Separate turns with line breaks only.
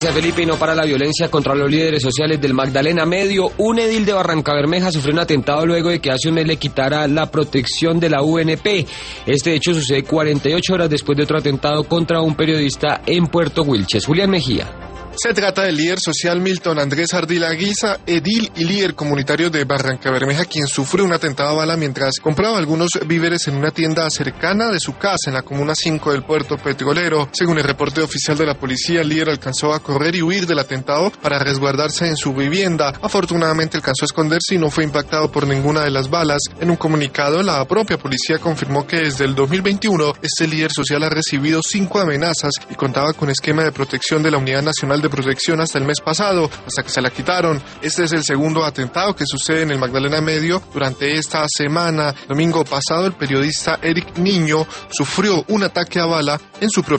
Felipe, y no para la violencia contra los líderes sociales del Magdalena Medio. Un edil de Barrancabermeja sufrió un atentado luego de que hace un mes le quitara la protección de la UNP. Este hecho sucede 48 horas después de otro atentado contra un periodista en Puerto Wilches. Julián Mejía.
Se trata del líder social Milton Andrés Ardila Guiza, edil y líder comunitario de Barrancabermeja, quien sufrió un atentado a bala mientras compraba algunos víveres en una tienda cercana de su casa en la comuna 5 del puerto petrolero. Según el reporte oficial de la policía, el líder alcanzó a correr y huir del atentado para resguardarse en su vivienda. Afortunadamente alcanzó a esconderse y no fue impactado por ninguna de las balas. En un comunicado, la propia policía confirmó que desde el 2021 este líder social ha recibido 5 amenazas y contaba con esquema de protección de la Unidad Nacional de Protección hasta el mes pasado, hasta que se la quitaron. Este es el segundo atentado que sucede en el Magdalena Medio durante esta semana. Domingo pasado, el periodista Eric Niño sufrió un ataque a bala en su propia